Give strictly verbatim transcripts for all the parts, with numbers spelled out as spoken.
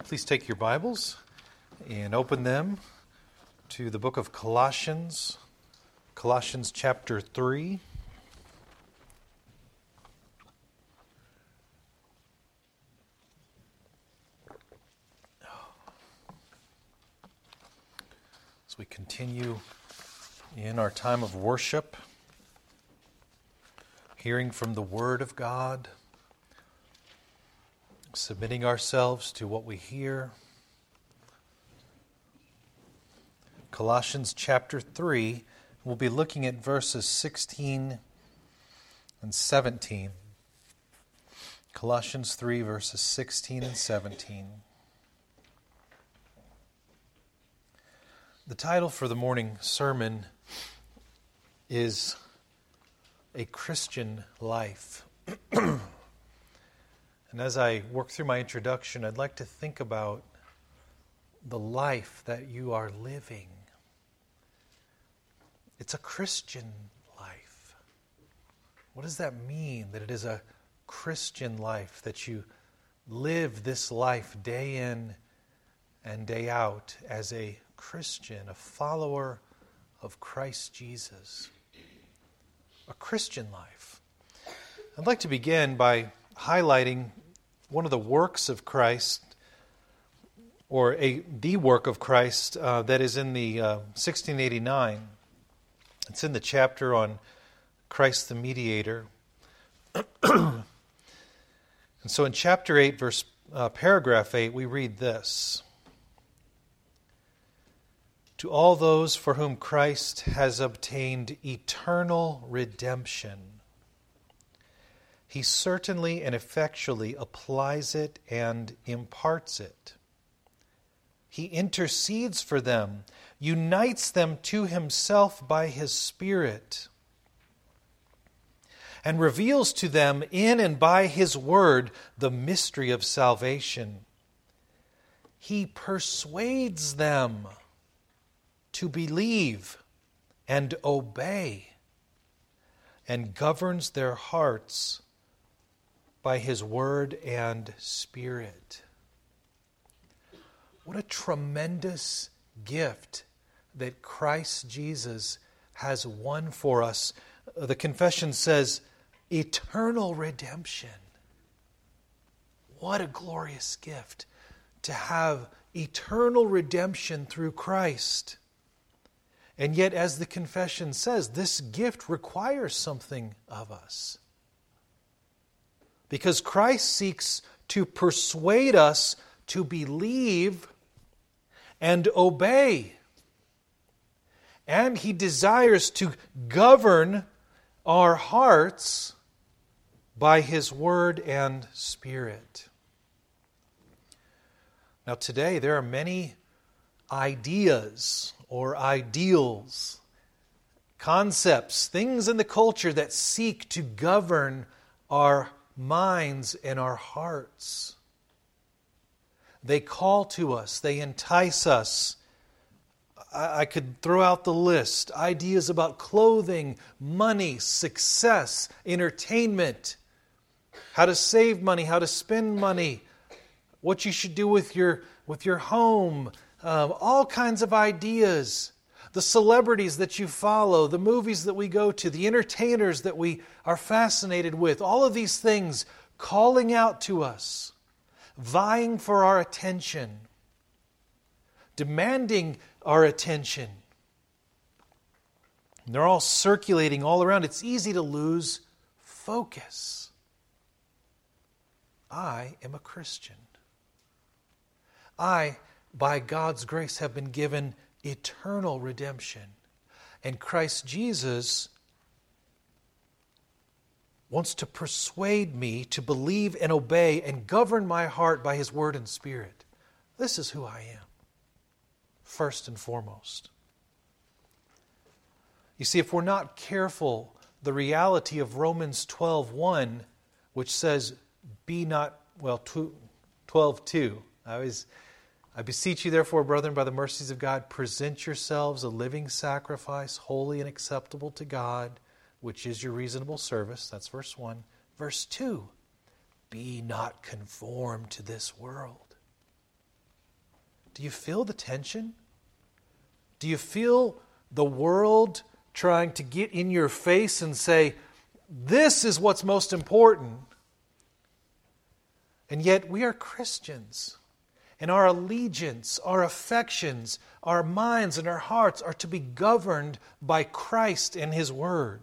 Please take your Bibles and open them to the book of Colossians, Colossians chapter three. As we continue in our time of worship, hearing from the Word of God, submitting ourselves to what we hear. Colossians chapter three, we'll be looking at verses sixteen and seventeen. Colossians three, verses sixteen and seventeen. The title for the morning sermon is A Christian Life. And as I work through my introduction, I'd like to think about the life that you are living. It's a Christian life. What does that mean, that it is a Christian life, that you live this life day in and day out as a Christian, a follower of Christ Jesus? A Christian life. I'd like to begin by highlighting one of the works of Christ, or a the work of Christ uh, that is in the uh, sixteen eighty-nine. It's in the chapter on Christ the Mediator. And so in chapter eight, verse uh, paragraph eight, we read this: To all those for whom Christ has obtained eternal redemption, He certainly and effectually applies it and imparts it. He intercedes for them, unites them to Himself by His Spirit, and reveals to them in and by His Word the mystery of salvation. He persuades them to believe and obey, and governs their hearts by His Word and Spirit. What a tremendous gift that Christ Jesus has won for us. The confession says, eternal redemption. What a glorious gift to have eternal redemption through Christ. And yet, as the confession says, this gift requires something of us. Because Christ seeks to persuade us to believe and obey. And He desires to govern our hearts by His Word and Spirit. Now today there are many ideas or ideals, concepts, things in the culture that seek to govern our minds and our hearts. They call to us, they entice us. I, I could throw out the list. Ideas about clothing, money, success, entertainment, how to save money, how to spend money, what you should do with your, with your home, um, all kinds of ideas. The celebrities that you follow, the movies that we go to, the entertainers that we are fascinated with, all of these things calling out to us, vying for our attention, demanding our attention. And they're all circulating all around. It's easy to lose focus. I am a Christian. I, by God's grace, have been given eternal redemption. And Christ Jesus wants to persuade me to believe and obey and govern my heart by His Word and Spirit. This is who I am, first and foremost. You see, if we're not careful, the reality of Romans twelve one, which says, be not, well, twelve two. I always... I beseech you, therefore, brethren, by the mercies of God, present yourselves a living sacrifice, holy and acceptable to God, which is your reasonable service. That's verse one. Verse two, be not conformed to this world, Do you feel the tension? Do you feel the world trying to get in your face and say, this is what's most important? And yet we are Christians. And our allegiance, our affections, our minds and our hearts are to be governed by Christ and His Word.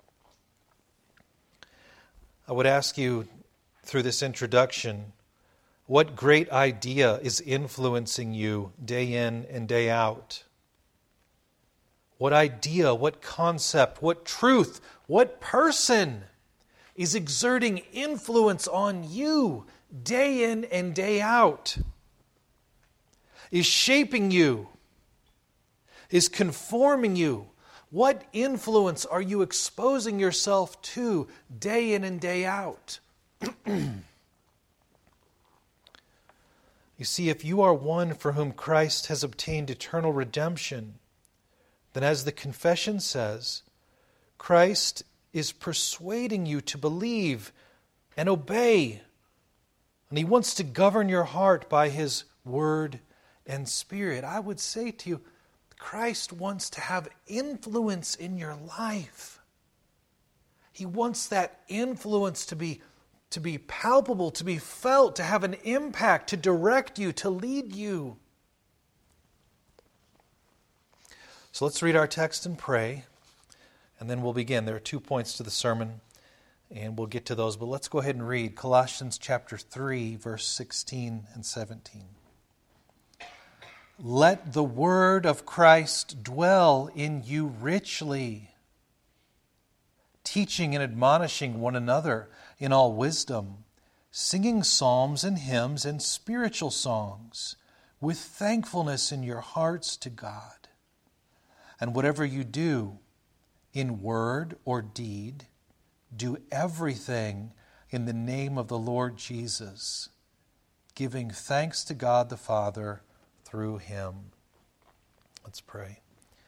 I would ask you through this introduction, what great idea is influencing you day in and day out? What idea, what concept, what truth, what person is exerting influence on you day in and day out? Is shaping you? Is conforming you? What influence are you exposing yourself to day in and day out? You see, if you are one for whom Christ has obtained eternal redemption, then as the confession says, Christ is persuading you to believe and obey. And He wants to govern your heart by His Word and Spirit. I would say to you, Christ wants to have influence in your life. He wants that influence to be, to be palpable, to be felt, to have an impact, to direct you, to lead you. So let's read our text and pray, and then we'll begin. There are two points to the sermon, and we'll get to those. But let's go ahead and read Colossians chapter three, verse sixteen and seventeen. Let the word of Christ dwell in you richly, teaching and admonishing one another in all wisdom, singing psalms and hymns and spiritual songs with thankfulness in your hearts to God. And whatever you do, in word or deed, do everything in the name of the Lord Jesus, giving thanks to God the Father through Him. Let's pray.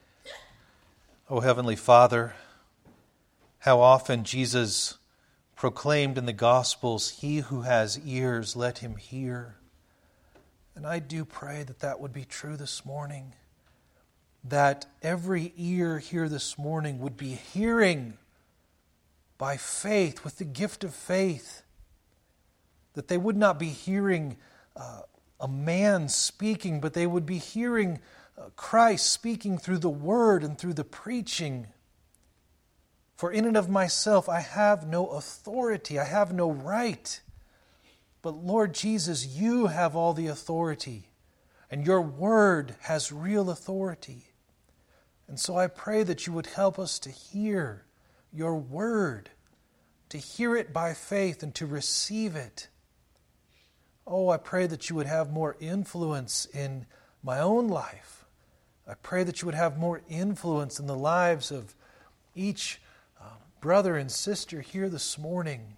O Heavenly Father, how often Jesus proclaimed in the Gospels, "He who has ears, let him hear." And I do pray that that would be true this morning, that every ear here this morning would be hearing by faith, with the gift of faith, that they would not be hearing uh, a man speaking, but they would be hearing uh, Christ speaking through the Word and through the preaching. For in and of myself I have no authority, I have no right. But Lord Jesus, You have all the authority, and Your Word has real authority. And so I pray that You would help us to hear Your Word, to hear it by faith and to receive it. Oh, I pray that You would have more influence in my own life. I pray that You would have more influence in the lives of each uh, brother and sister here this morning.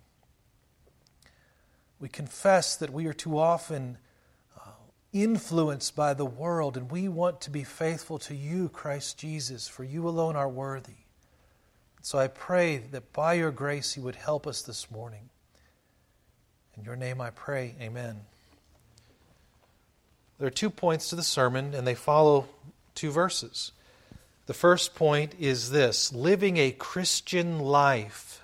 We confess that we are too often uh, influenced by the world, and we want to be faithful to You, Christ Jesus, for You alone are worthy. So I pray that by Your grace You would help us this morning. In Your name I pray, amen. There are two points to the sermon, and they follow two verses. The first point is this: living a Christian life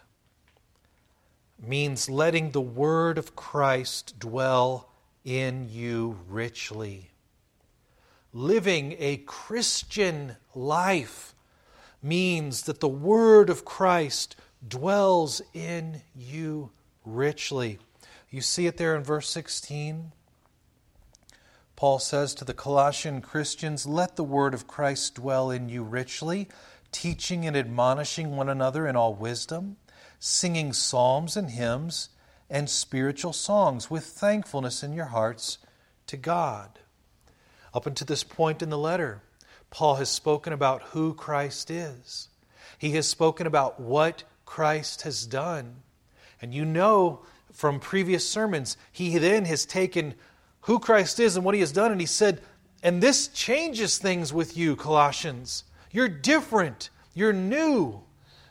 means letting the Word of Christ dwell in you richly. Living a Christian life means that the Word of Christ dwells in you richly. You see it there in verse sixteen. Paul says to the Colossian Christians, "Let the word of Christ dwell in you richly, teaching and admonishing one another in all wisdom, singing psalms and hymns and spiritual songs with thankfulness in your hearts to God." Up until this point in the letter, Paul has spoken about who Christ is. He has spoken about what Christ has done. And you know from previous sermons, he then has taken who Christ is and what He has done, and he said, and this changes things with you, Colossians. You're different. You're new.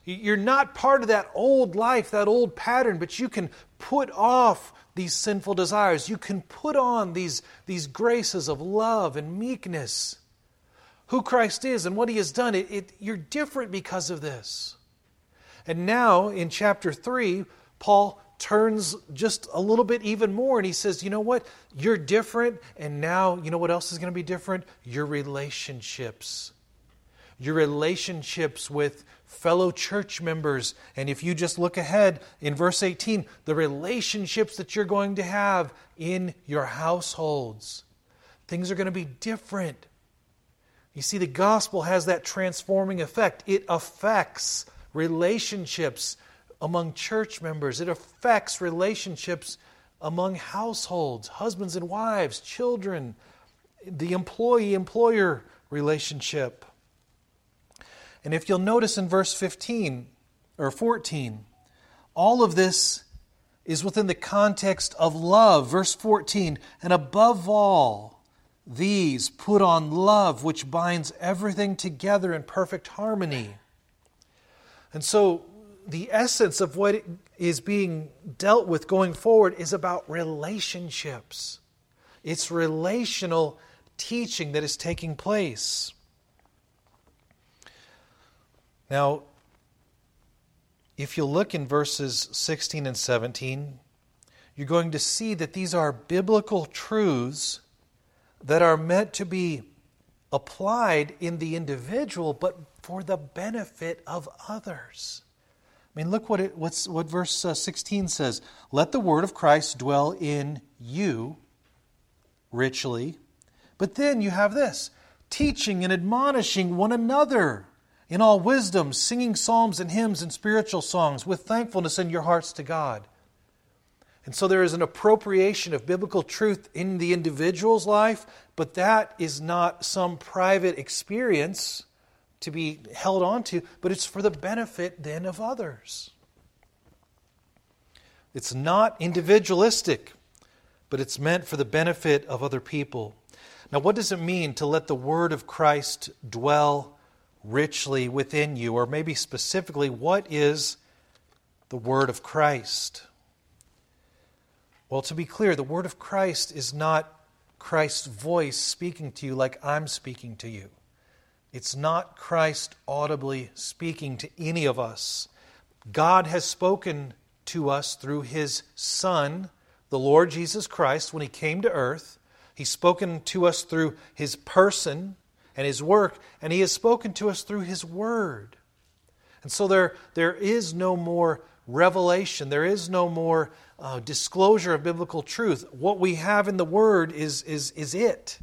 You're not part of that old life, that old pattern, but you can put off these sinful desires. You can put on these, these graces of love and meekness. Who Christ is and what He has done, it, it, you're different because of this. And now in chapter three, Paul turns just a little bit even more and he says, you know what? You're different, and now you know what else is going to be different? Your relationships. Your relationships with fellow church members. And if you just look ahead in verse eighteen, the relationships that you're going to have in your households. Things are going to be different. You see, the gospel has that transforming effect. It affects relationships among church members. It affects relationships among households, husbands and wives, children, the employee-employer relationship. And if you'll notice in verse fifteen or fourteen, all of this is within the context of love. Verse fourteen, and above all these put on love, which binds everything together in perfect harmony. And so the essence of what is being dealt with going forward is about relationships. It's relational teaching that is taking place. Now, if you look in verses sixteen and seventeen, you're going to see that these are biblical truths that are meant to be applied in the individual, but for the benefit of others. I mean, look what it, what's, what verse uh, sixteen says. Let the word of Christ dwell in you richly. But then you have this, teaching and admonishing one another in all wisdom, singing psalms and hymns and spiritual songs with thankfulness in your hearts to God. And so there is an appropriation of biblical truth in the individual's life, but that is not some private experience to be held on to, but it's for the benefit then of others. It's not individualistic, but it's meant for the benefit of other people. Now, what does it mean to let the word of Christ dwell richly within you? Or maybe specifically, what is the word of Christ? Well, to be clear, the word of Christ is not Christ's voice speaking to you like I'm speaking to you. It's not Christ audibly speaking to any of us. God has spoken to us through His Son, the Lord Jesus Christ, when He came to earth. He's spoken to us through His person and His work, and He has spoken to us through His Word. And so there, there is no more revelation. There is no more uh, disclosure of biblical truth. What we have in the Word is, is, is it.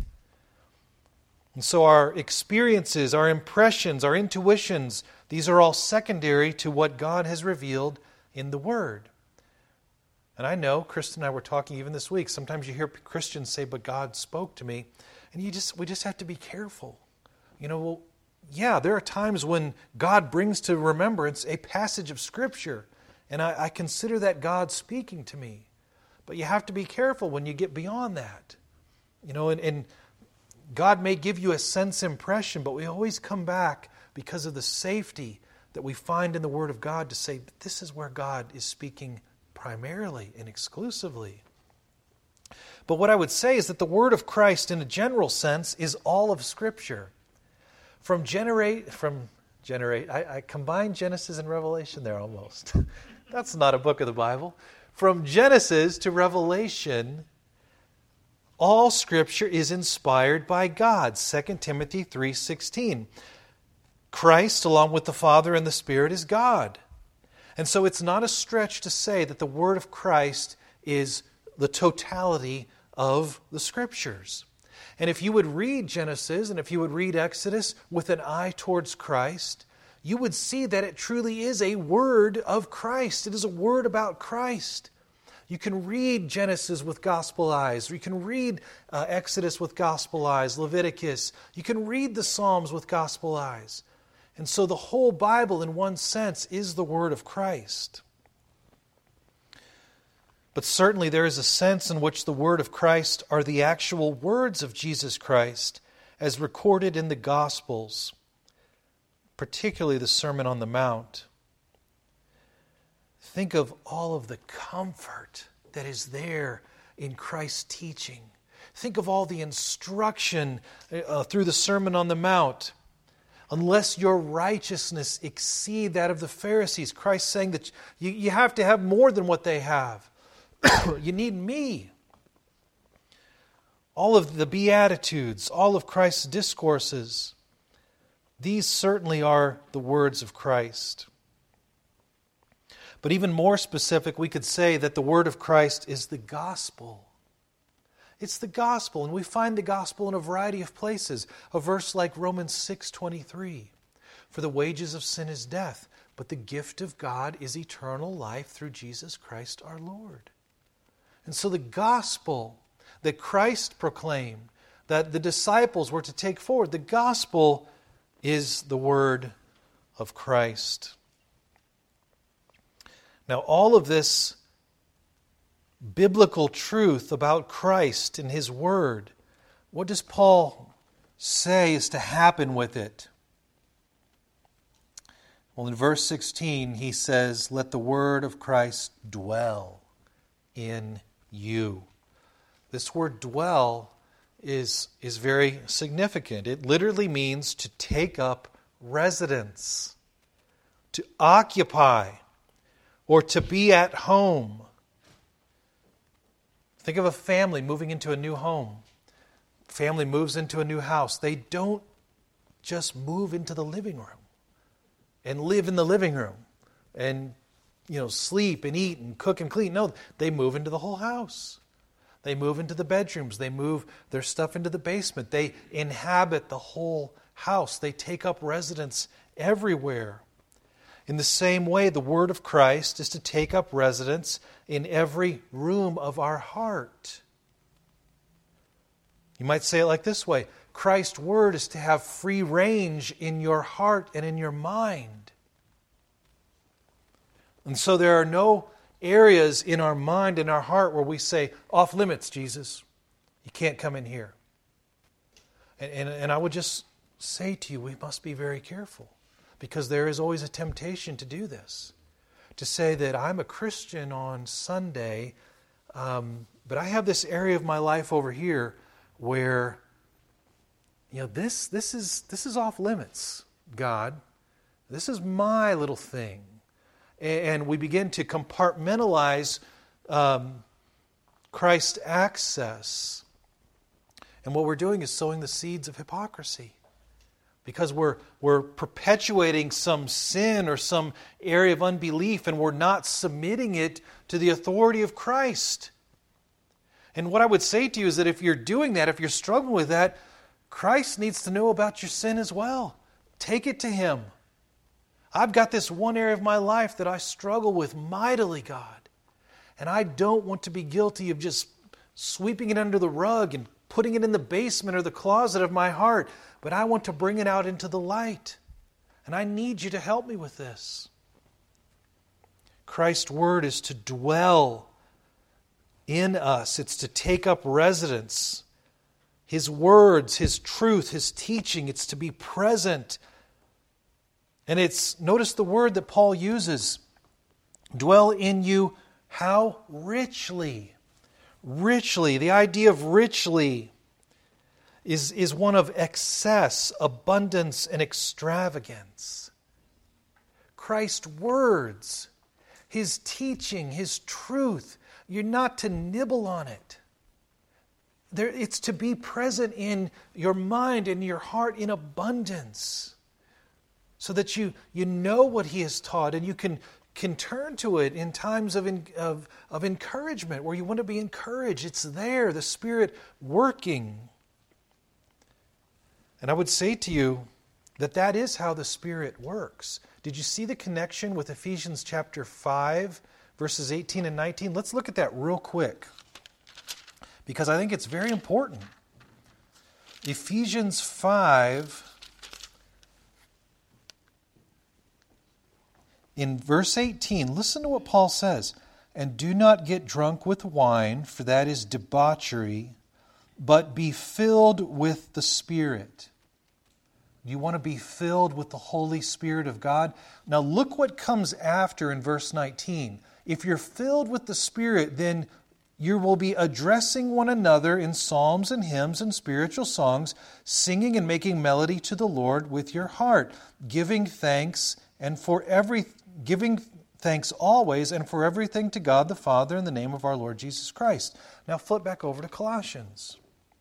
And so our experiences, our impressions, our intuitions, these are all secondary to what God has revealed in the Word. And I know, Kristen and I were talking even this week, sometimes you hear Christians say, but God spoke to me. And you just we just have to be careful. You know, well, yeah, there are times when God brings to remembrance a passage of Scripture, and I, I consider that God speaking to me. But you have to be careful when you get beyond that. You know, and, and God may give you a sense impression, but we always come back because of the safety that we find in the Word of God to say, this is where God is speaking primarily and exclusively. But what I would say is that the Word of Christ, in a general sense, is all of Scripture. From generate, from generate, I, I combined Genesis and Revelation there almost. That's not a book of the Bible. From Genesis to Revelation, all Scripture is inspired by God. Second Timothy three sixteen. Christ, along with the Father and the Spirit, is God. And so it's not a stretch to say that the Word of Christ is the totality of the Scriptures. And if you would read Genesis and if you would read Exodus with an eye towards Christ, you would see that it truly is a word of Christ. It is a word about Christ. You can read Genesis with gospel eyes, or you can read uh, Exodus with gospel eyes, Leviticus. You can read the Psalms with gospel eyes. And so the whole Bible, in one sense, is the word of Christ. But certainly there is a sense in which the word of Christ are the actual words of Jesus Christ as recorded in the Gospels, particularly the Sermon on the Mount. think of all of the comfort that is there in Christ's teaching. Think of all the instruction uh, through the Sermon on the Mount. Unless your righteousness exceed that of the Pharisees. Christ saying that you, you have to have more than what they have. You need me. All of the Beatitudes, all of Christ's discourses, these certainly are the words of Christ. But even more specific, we could say that the word of Christ is the gospel. It's the gospel, and we find the gospel in a variety of places. A verse like Romans six twenty-three, "For the wages of sin is death, but the gift of God is eternal life through Jesus Christ our Lord." And so the gospel that Christ proclaimed, that the disciples were to take forward, the gospel is the word of Christ. Now, all of this biblical truth about Christ and His Word, what does Paul say is to happen with it? Well, in verse sixteen, he says, "Let the word of Christ dwell in you." This word dwell is, is very significant. It literally means to take up residence, to occupy, or to be at home. Think of a family moving into a new home. Family moves into a new house. They don't just move into the living room and live in the living room and, you know, sleep and eat and cook and clean. No, they move into the whole house. They move into the bedrooms. They move their stuff into the basement. They inhabit the whole house. They take up residence everywhere. In the same way, the word of Christ is to take up residence in every room of our heart. You might say it like this way: Christ's word is to have free range in your heart and in your mind. And so there are no areas in our mind and our heart where we say, "Off limits, Jesus. You can't come in here." And, and, and I would just say to you, we must be very careful. Because there is always a temptation to do this. To say that I'm a Christian on Sunday, um, but I have this area of my life over here where, you know, this this is this is off limits, God. This is my little thing. And we begin to compartmentalize um, Christ's access. And what we're doing is sowing the seeds of hypocrisy. Because we're, we're perpetuating some sin or some area of unbelief, and we're not submitting it to the authority of Christ. And what I would say to you is that if you're doing that, if you're struggling with that, Christ needs to know about your sin as well. Take it to Him. I've got this one area of my life that I struggle with mightily, God. And I don't want to be guilty of just sweeping it under the rug and putting it in the basement or the closet of my heart. But I want to bring it out into the light. And I need you to help me with this. Christ's word is to dwell in us. It's to take up residence. His words, His truth, His teaching, it's to be present. And it's, notice the word that Paul uses. Dwell in you, how? Richly. Richly. The idea of richly is, is one of excess, abundance, and extravagance. Christ's words, His teaching, His truth, you're not to nibble on it. There, it's to be present in your mind and your heart in abundance, so that you, you know what He has taught and you can, can turn to it in times of, in, of, of encouragement, where you want to be encouraged. It's there, the Spirit working. And I would say to you that that is how the Spirit works. Did you see the connection with Ephesians chapter five, verses eighteen and nineteen? Let's look at that real quick, because I think it's very important. Ephesians five, in verse eighteen, listen to what Paul says. "And do not get drunk with wine, for that is debauchery, but be filled with the Spirit." You want to be filled with the Holy Spirit of God? Now look what comes after in verse nineteen. If you're filled with the Spirit, then you will be addressing one another in psalms and hymns and spiritual songs, singing and making melody to the Lord with your heart, giving thanks and for every giving thanks always and for everything to God the Father in the name of our Lord Jesus Christ. Now flip back over to Colossians.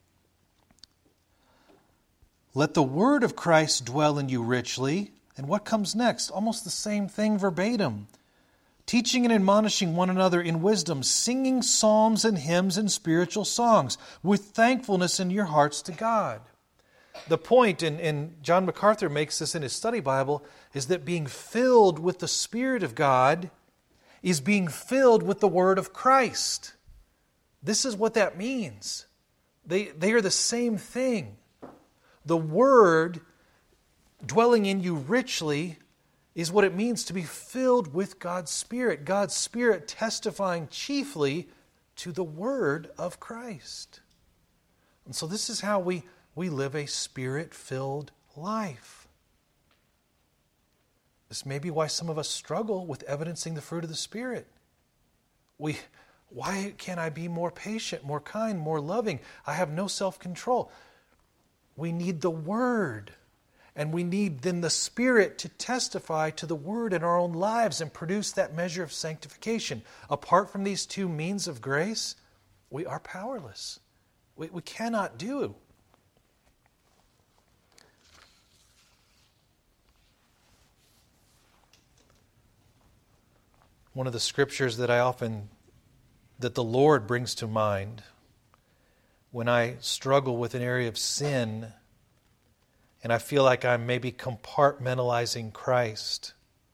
Let the word of Christ dwell in you richly. And what comes next? Almost the same thing verbatim. Teaching and admonishing one another in wisdom, singing psalms and hymns and spiritual songs, with thankfulness in your hearts to God. The point, and, and John MacArthur makes this in his study Bible, is that being filled with the Spirit of God is being filled with the Word of Christ. This is what that means. They, they are the same thing. The Word dwelling in you richly is what it means to be filled with God's Spirit. God's Spirit testifying chiefly to the Word of Christ. And so this is how we, we live a Spirit-filled life. This may be why some of us struggle with evidencing the fruit of the Spirit. We, why can't I be more patient, more kind, more loving? I have no self-control. We need the Word. And we need then the Spirit to testify to the Word in our own lives and produce that measure of sanctification. Apart from these two means of grace, we are powerless. We, we cannot do. One of the scriptures that I often, that the Lord brings to mind when I struggle with an area of sin and I feel like I'm maybe compartmentalizing Christ.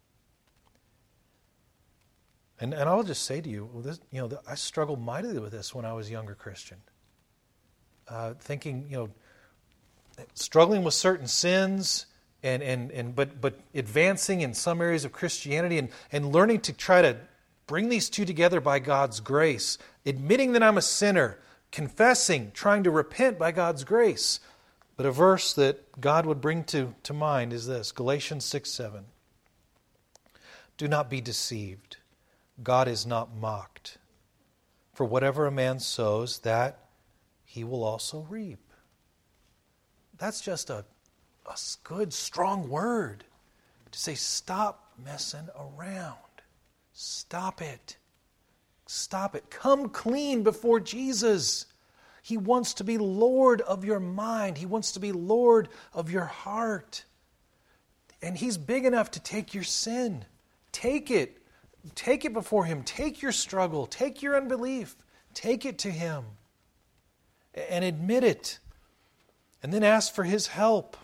And and I'll just say to you, well, this, you know, I struggled mightily with this when I was a younger Christian. Uh, thinking, you know, struggling with certain sins and and and but but advancing in some areas of Christianity and, and learning to try to bring these two together by God's grace, admitting that I'm a sinner, confessing, trying to repent by God's grace. But a verse that God would bring to, to mind is this, Galatians six seven. Do not be deceived. God is not mocked. For whatever a man sows, that he will also reap. That's just a, a good, strong word to say, stop messing around. Stop it. Stop it. Come clean before Jesus. He wants to be Lord of your mind. He wants to be Lord of your heart. And He's big enough to take your sin. Take it. Take it before Him. Take your struggle. Take your unbelief. Take it to Him. And admit it. And then ask for His help.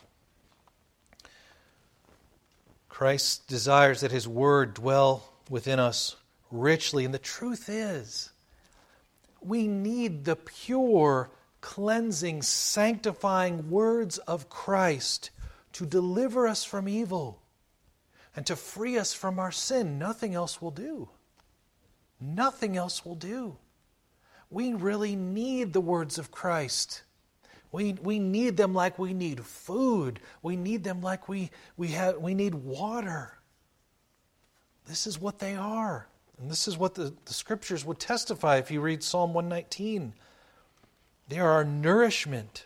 Christ desires that His Word dwell within us richly. And the truth is, we need the pure, cleansing, sanctifying words of Christ to deliver us from evil and to free us from our sin. Nothing else will do. Nothing else will do. We really need the words of Christ. We, we need them like we need food. We need them like we, we, have, we need water. This is what they are. And this is what the, the Scriptures would testify if you read Psalm one nineteen. They are our nourishment.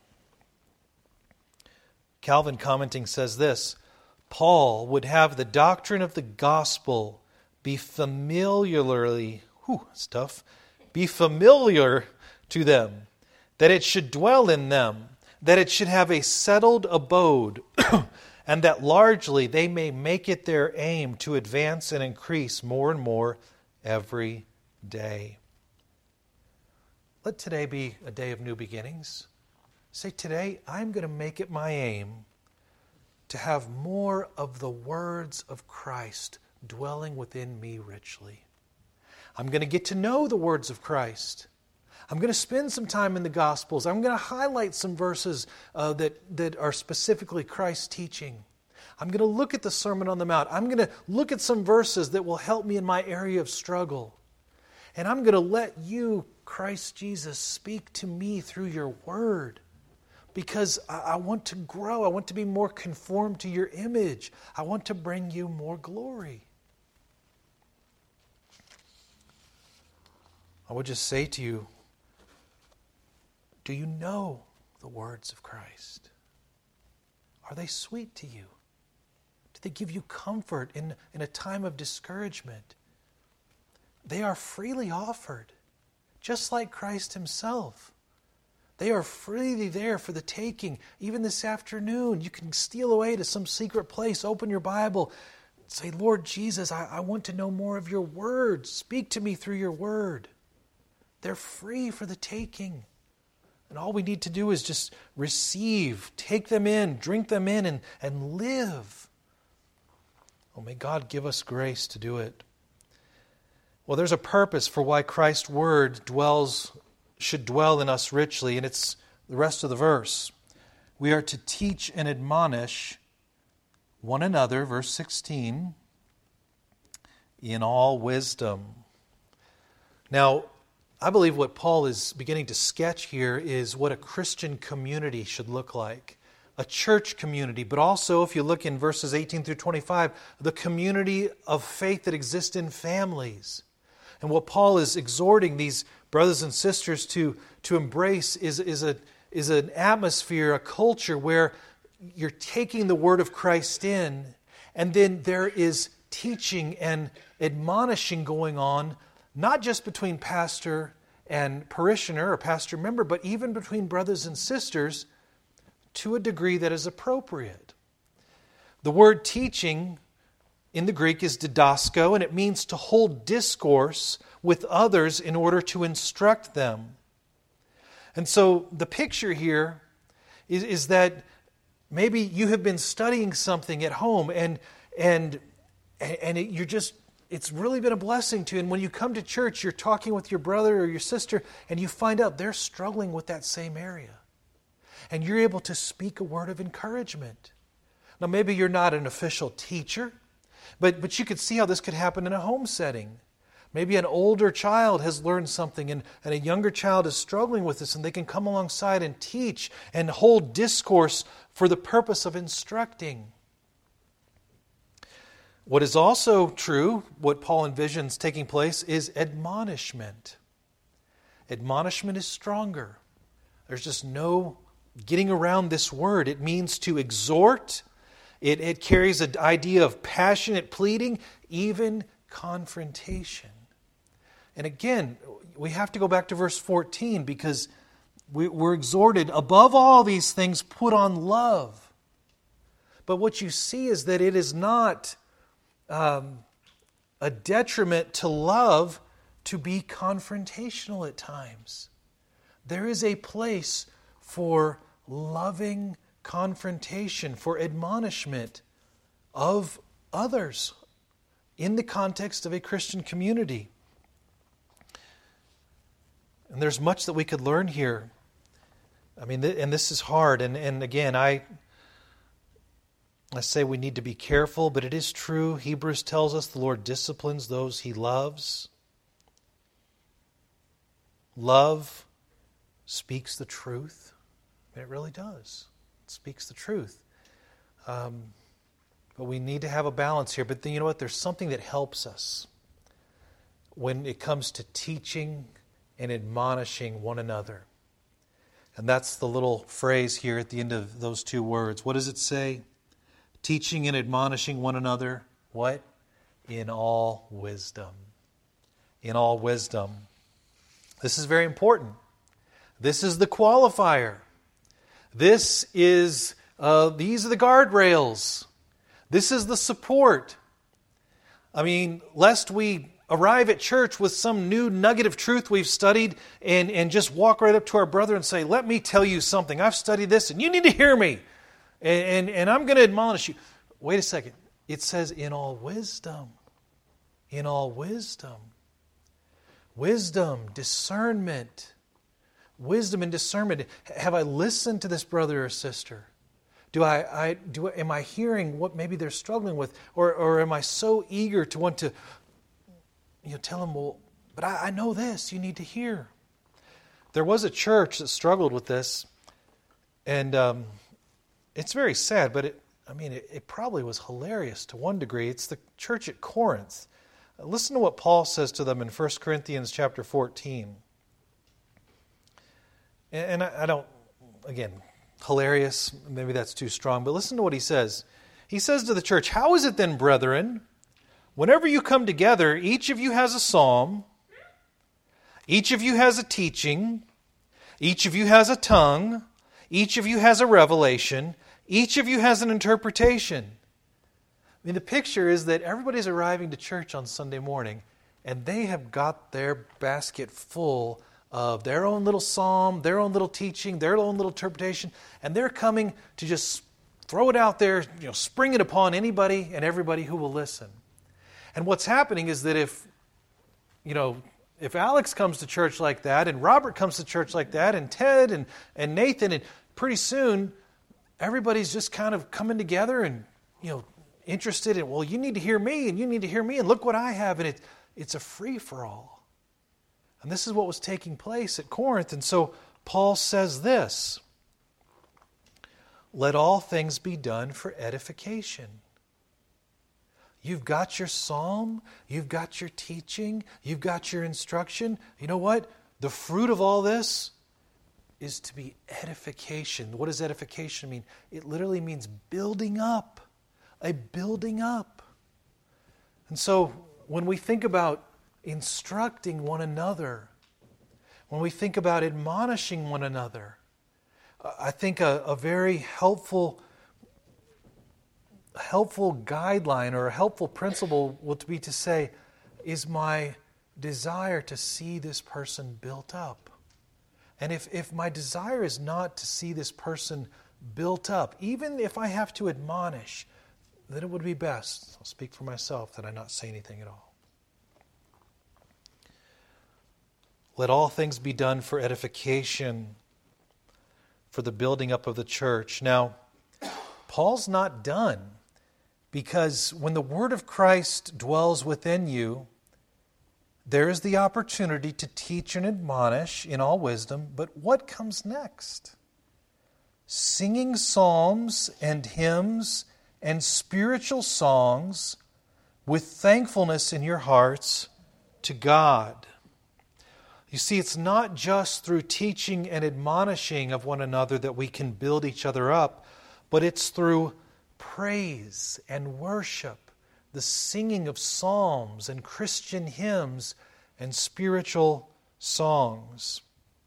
Calvin commenting says this, Paul would have the doctrine of the gospel be familiarly, whew, it's tough, be familiar to them, that it should dwell in them, that it should have a settled abode, and that largely they may make it their aim to advance and increase more and more every day. Let today be a day of new beginnings. Say, today I'm going to make it my aim to have more of the words of Christ dwelling within me richly. I'm going to get to know the words of Christ. I'm going to spend some time in the Gospels. I'm going to highlight some verses uh, that, that are specifically Christ's teaching. I'm going to look at the Sermon on the Mount. I'm going to look at some verses that will help me in my area of struggle. And I'm going to let you, Christ Jesus, speak to me through your word. because I, I want to grow. I want to be more conformed to your image. I want to bring you more glory. I would just say to you, do you know the words of Christ? Are they sweet to you? Do they give you comfort in, in a time of discouragement? They are freely offered, just like Christ Himself. They are freely there for the taking. Even this afternoon, you can steal away to some secret place, open your Bible, say, Lord Jesus, I, I want to know more of your word. Speak to me through your word. They're free for the taking. And all we need to do is just receive, take them in, drink them in, and, and live. Oh, may God give us grace to do it. Well, there's a purpose for why Christ's word dwells, should dwell in us richly, and it's the rest of the verse. We are to teach and admonish one another, verse sixteen, in all wisdom. Now, I believe what Paul is beginning to sketch here is what a Christian community should look like. A church community, but also, if you look in verses eighteen through twenty-five, the community of faith that exists in families. And what Paul is exhorting these brothers and sisters to, to embrace is, is, a, is an atmosphere, a culture where you're taking the word of Christ in, and then there is teaching and admonishing going on, not just between pastor and parishioner or pastor member, but even between brothers and sisters to a degree that is appropriate. The word teaching in the Greek is didasko, and it means to hold discourse with others in order to instruct them. And so the picture here is, is that maybe you have been studying something at home and and and it, you're just it's really been a blessing to you. And when you come to church, you're talking with your brother or your sister, and you find out they're struggling with that same area. And you're able to speak a word of encouragement. Now, maybe you're not an official teacher, but, but you could see how this could happen in a home setting. Maybe an older child has learned something and, and a younger child is struggling with this, and they can come alongside and teach and hold discourse for the purpose of instructing. What is also true, what Paul envisions taking place, is admonishment. Admonishment is stronger. There's just no getting around this word. It means to exhort. It, it carries an idea of passionate pleading, even confrontation. And again, we have to go back to verse fourteen because we, we're exhorted, above all these things, put on love. But what you see is that it is not um, a detriment to love to be confrontational at times. There is a place for loving confrontation, for admonishment of others in the context of a Christian community. And there's much that we could learn here. I mean, and this is hard. And, and again, I, I say we need to be careful, but it is true. Hebrews tells us the Lord disciplines those He loves. Love speaks the truth. It really does. It speaks the truth. Um, but we need to have a balance here. But then, you know what? There's something that helps us when it comes to teaching and admonishing one another. And that's the little phrase here at the end of those two words. What does it say? Teaching and admonishing one another. What? In all wisdom. In all wisdom. This is very important. This is the qualifier. This is, uh, these are the guardrails. This is the support. I mean, lest we arrive at church with some new nugget of truth we've studied and, and just walk right up to our brother and say, let me tell you something. I've studied this and you need to hear me. And, and, and I'm going to admonish you. Wait a second. It says in all wisdom. In all wisdom. Wisdom, discernment. Wisdom and discernment. Have I listened to this brother or sister? Do I, I do? Am I hearing what maybe they're struggling with, or or am I so eager to want to, you know, tell them, well, but I, I know this. You need to hear. There was a church that struggled with this, And um, it's very sad, but it, I mean, it, it probably was hilarious to one degree. It's the church at Corinth. Listen to what Paul says to them in First Corinthians chapter fourteen. And I don't, again, hilarious, maybe that's too strong, but listen to what he says. He says to the church, "How is it then, brethren, whenever you come together, each of you has a psalm, each of you has a teaching, each of you has a tongue, each of you has a revelation, each of you has an interpretation." I mean, the picture is that everybody's arriving to church on Sunday morning, and they have got their basket full of their own little psalm, their own little teaching, their own little interpretation, and they're coming to just throw it out there, you know, spring it upon anybody and everybody who will listen. And what's happening is that if, you know, if Alex comes to church like that, and Robert comes to church like that, and Ted and, and Nathan, and pretty soon everybody's just kind of coming together and, you know, interested in, well, you need to hear me, and you need to hear me, and look what I have, and it, it's a free-for-all. And this is what was taking place at Corinth. And so Paul says this, "Let all things be done for edification." You've got your psalm, you've got your teaching, you've got your instruction. You know what? The fruit of all this is to be edification. What does edification mean? It literally means building up. A building up. And so when we think about instructing one another, when we think about admonishing one another, I think a, a very helpful helpful guideline or a helpful principle would be to say, is my desire to see this person built up? And if, if my desire is not to see this person built up, even if I have to admonish, then it would be best, I'll speak for myself, that I not say anything at all. Let all things be done for edification, for the building up of the church. Now, Paul's not done, because when the word of Christ dwells within you, there is the opportunity to teach and admonish in all wisdom. But what comes next? Singing psalms and hymns and spiritual songs with thankfulness in your hearts to God. You see, it's not just through teaching and admonishing of one another that we can build each other up, but it's through praise and worship, the singing of psalms and Christian hymns and spiritual songs.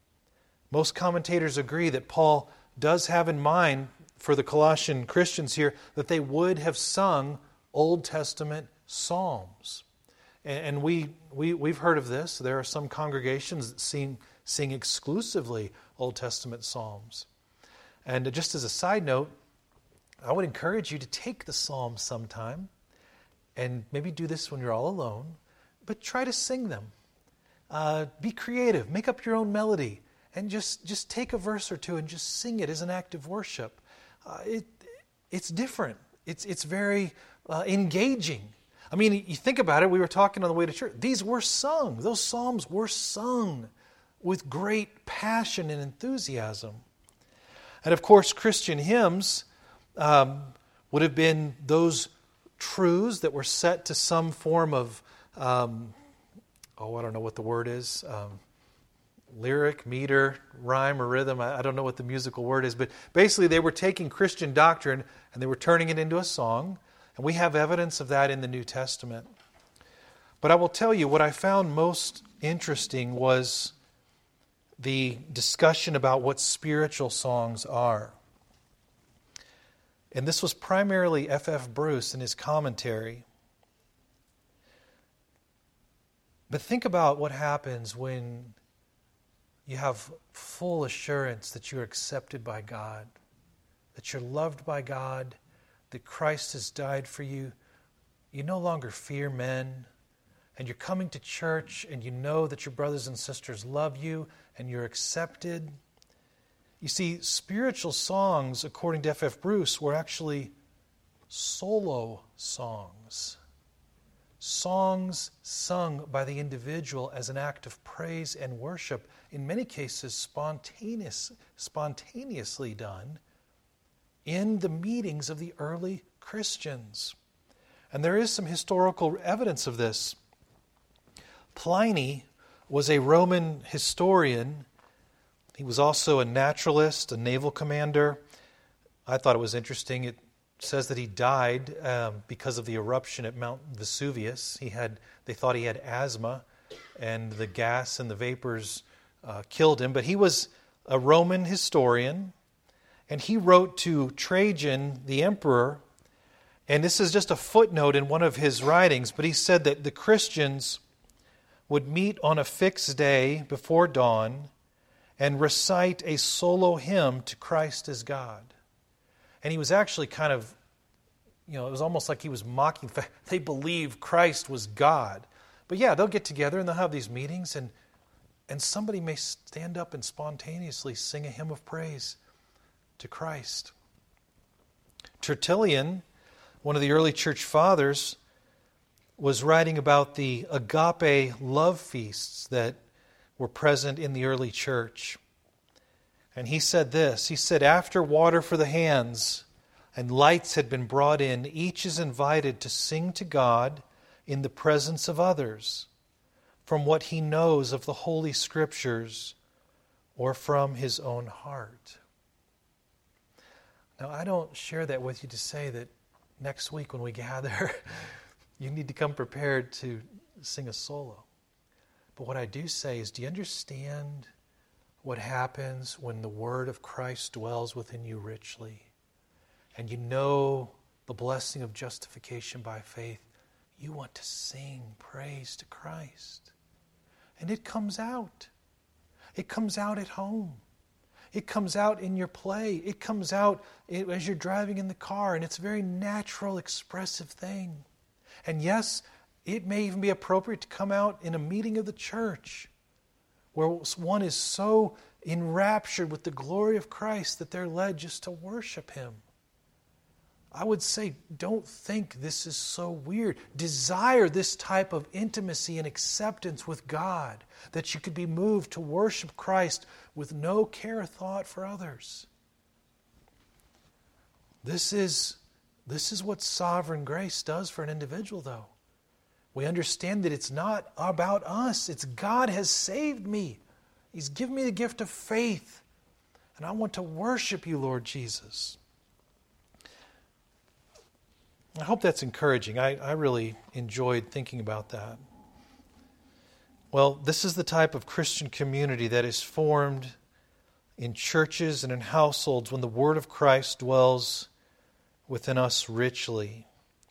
Most commentators agree that Paul does have in mind for the Colossian Christians here that they would have sung Old Testament psalms. And we, we, we've heard of this. There are some congregations that sing, sing exclusively Old Testament psalms. And just as a side note, I would encourage you to take the psalms sometime and maybe do this when you're all alone, but try to sing them. Uh, be creative. Make up your own melody and just, just take a verse or two and just sing it as an act of worship. Uh, it, it's different. It's, it's very uh, engaging. I mean, you think about it, we were talking on the way to church. These were sung. Those psalms were sung with great passion and enthusiasm. And of course, Christian hymns um, would have been those truths that were set to some form of, um, oh, I don't know what the word is, um, lyric, meter, rhyme, or rhythm. I, I don't know what the musical word is, but basically they were taking Christian doctrine and they were turning it into a song. And we have evidence of that in the New Testament. But I will tell you, what I found most interesting was the discussion about what spiritual songs are. And this was primarily F F Bruce in his commentary. But think about what happens when you have full assurance that you're accepted by God, that you're loved by God, that Christ has died for you. You no longer fear men, and you're coming to church and you know that your brothers and sisters love you and you're accepted. You see, spiritual songs, according to F F Bruce, were actually solo songs. Songs sung by the individual as an act of praise and worship in many cases, spontaneous, spontaneously done in the meetings of the early Christians. And there is some historical evidence of this. Pliny was a Roman historian. He was also a naturalist, a naval commander. I thought it was interesting. It says that he died um, because of the eruption at Mount Vesuvius. He had, they thought he had asthma, and the gas and the vapors uh, killed him. But he was a Roman historian, and he wrote to Trajan, the emperor, and this is just a footnote in one of his writings, but he said that the Christians would meet on a fixed day before dawn and recite a solo hymn to Christ as God. And he was actually kind of, you know, it was almost like he was mocking. They believe Christ was God. But yeah, they'll get together and they'll have these meetings, and, and somebody may stand up and spontaneously sing a hymn of praise to Christ. Tertullian, one of the early church fathers, was writing about the agape love feasts that were present in the early church. And he said this, he said, after water for the hands and lights had been brought in, each is invited to sing to God in the presence of others, from what he knows of the Holy Scriptures or from his own heart. Now, I don't share that with you to say that next week when we gather, you need to come prepared to sing a solo. But what I do say is, do you understand what happens when the Word of Christ dwells within you richly, and you know the blessing of justification by faith? You want to sing praise to Christ. And it comes out. It comes out at home. It comes out in your play. It comes out as you're driving in the car, and it's a very natural, expressive thing. And yes, it may even be appropriate to come out in a meeting of the church where one is so enraptured with the glory of Christ that they're led just to worship Him. I would say, don't think this is so weird. Desire this type of intimacy and acceptance with God, that you could be moved to worship Christ with no care or thought for others. This is, this is what sovereign grace does for an individual, though. We understand that it's not about us. It's God has saved me. He's given me the gift of faith. And I want to worship you, Lord Jesus. I hope that's encouraging. I, I really enjoyed thinking about that. Well, this is the type of Christian community that is formed in churches and in households when the Word of Christ dwells within us richly.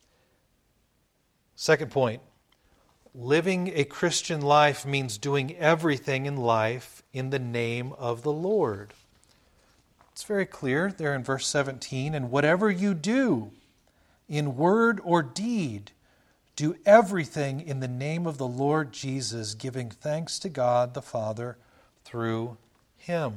Second point, living a Christian life means doing everything in life in the name of the Lord. It's very clear there in verse seventeen, and whatever you do, in word or deed, do everything in the name of the Lord Jesus, giving thanks to God the Father through Him.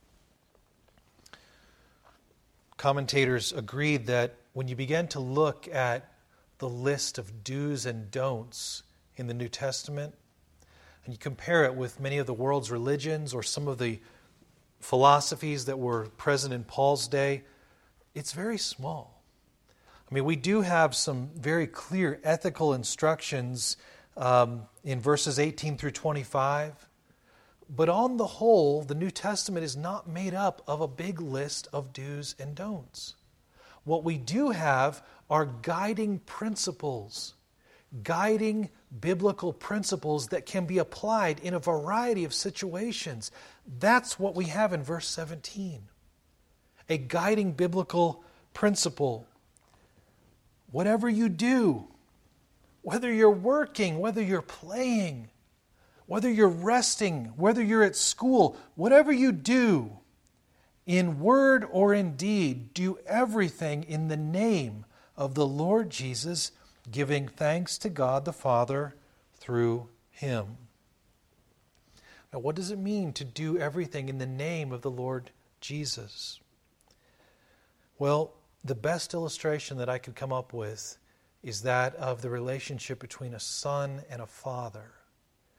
Commentators agreed that when you begin to look at the list of do's and don'ts in the New Testament, and you compare it with many of the world's religions or some of the philosophies that were present in Paul's day, it's very small. I mean, we do have some very clear ethical instructions um, in verses eighteen through twenty-five. But on the whole, the New Testament is not made up of a big list of do's and don'ts. What we do have are guiding principles, guiding biblical principles that can be applied in a variety of situations. That's what we have in verse seventeen. A guiding biblical principle. Whatever you do, whether you're working, whether you're playing, whether you're resting, whether you're at school, whatever you do, in word or in deed, do everything in the name of the Lord Jesus, giving thanks to God the Father through Him. Now, what does it mean to do everything in the name of the Lord Jesus? Well, the best illustration that I could come up with is that of the relationship between a son and a father.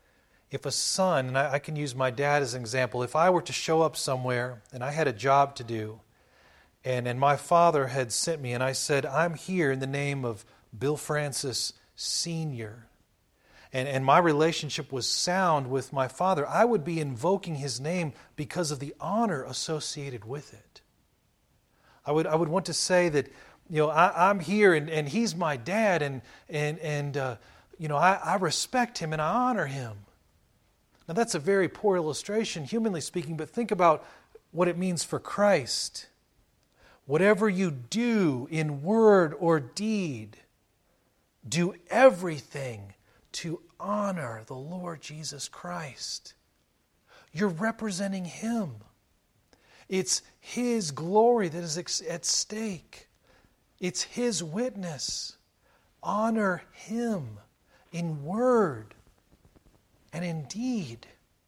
if a son, and I, I can use my dad as an example, if I were to show up somewhere and I had a job to do, and, and my father had sent me and I said, I'm here in the name of Bill Francis Senior, and, and my relationship was sound with my father, I would be invoking his name because of the honor associated with it. I would I would want to say that, you know, I, I'm here and, and he's my dad, and and and uh, you know, I, I respect him and I honor him. Now that's a very poor illustration, humanly speaking, but think about what it means for Christ. Whatever you do in word or deed, do everything to honor the Lord Jesus Christ. You're representing Him. It's His glory that is at stake. It's His witness. Honor Him in word and in deed. Do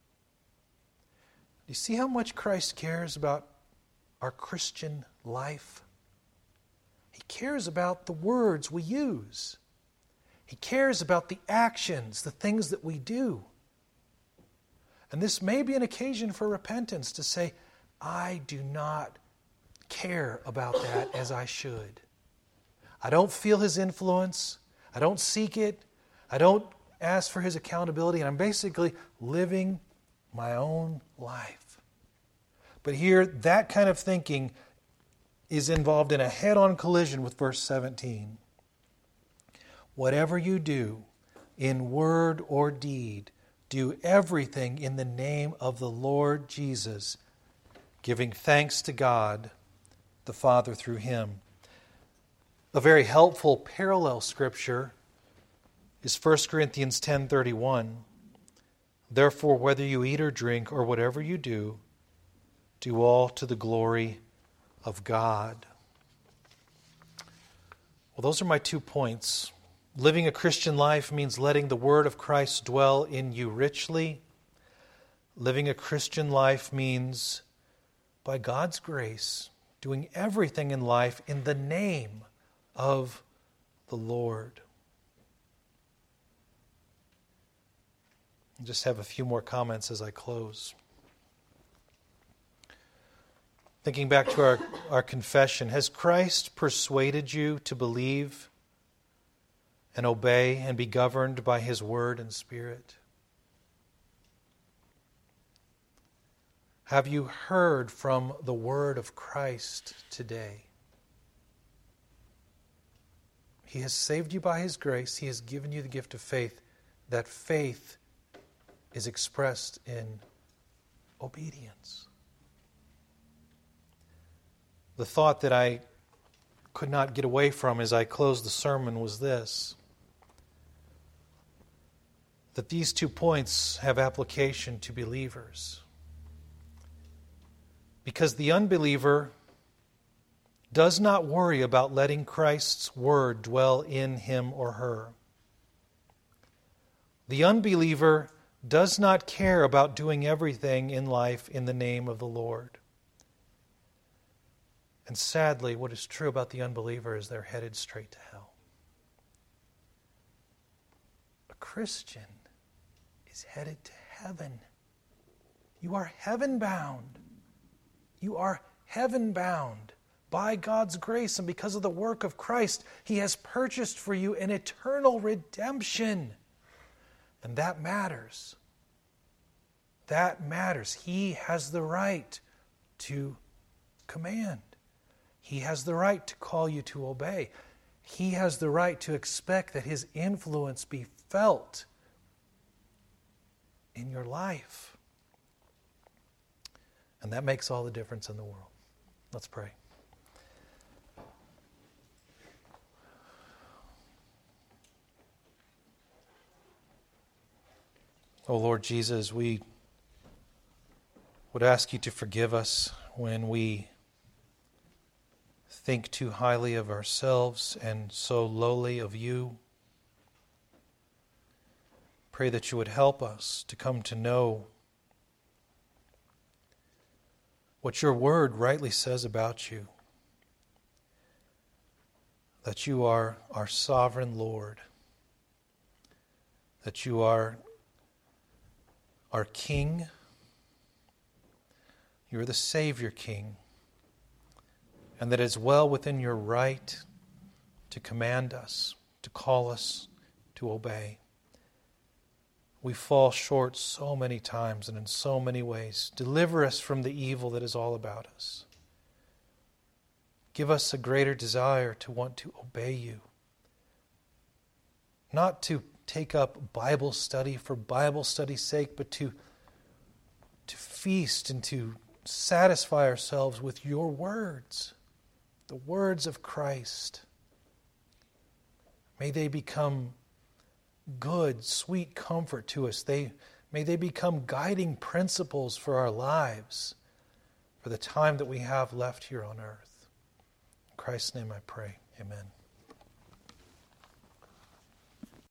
you see how much Christ cares about our Christian life? He cares about the words we use. He cares about the actions, the things that we do. And this may be an occasion for repentance to say, I do not care about that as I should. I don't feel His influence. I don't seek it. I don't ask for His accountability. And I'm basically living my own life. But here, that kind of thinking is involved in a head-on collision with verse seventeen. Whatever you do, in word or deed, do everything in the name of the Lord Jesus, giving thanks to God, the Father, through Him. A very helpful parallel scripture is First Corinthians ten thirty-one. Therefore, whether you eat or drink or whatever you do, do all to the glory of God. Well, those are my two points. Living a Christian life means letting the Word of Christ dwell in you richly. Living a Christian life means, by God's grace, doing everything in life in the name of the Lord. I'll just have a few more comments as I close. Thinking back to our, our confession, has Christ persuaded you to believe and obey and be governed by His Word and Spirit? Have you heard from the Word of Christ today? He has saved you by His grace. He has given you the gift of faith. That faith is expressed in obedience. The thought that I could not get away from as I closed the sermon was this: that these two points have application to believers. Because the unbeliever does not worry about letting Christ's Word dwell in him or her. The unbeliever does not care about doing everything in life in the name of the Lord. And sadly, what is true about the unbeliever is they're headed straight to hell. A Christian is headed to heaven. You are heaven-bound. You are heaven-bound. By God's grace and because of the work of Christ, He has purchased for you an eternal redemption. And that matters. That matters. He has the right to command. He has the right to call you to obey. He has the right to expect that His influence be felt in your life. And that makes all the difference in the world. Let's pray. Oh Lord Jesus, we would ask You to forgive us when we think too highly of ourselves and so lowly of You. Pray that You would help us to come to know what Your Word rightly says about You. That You are our sovereign Lord. That You are our King. You are the Savior King. And that it is well within your right to command us, to call us to obey. We fall short so many times and in so many ways. Deliver us from the evil that is all about us. Give us a greater desire to want to obey you. Not to take up Bible study for Bible study's sake, but to, to feast and to satisfy ourselves with your words, the words of Christ. May they become good, sweet comfort to us. They, may they become guiding principles for our lives for the time that we have left here on earth. In Christ's name I pray. Amen.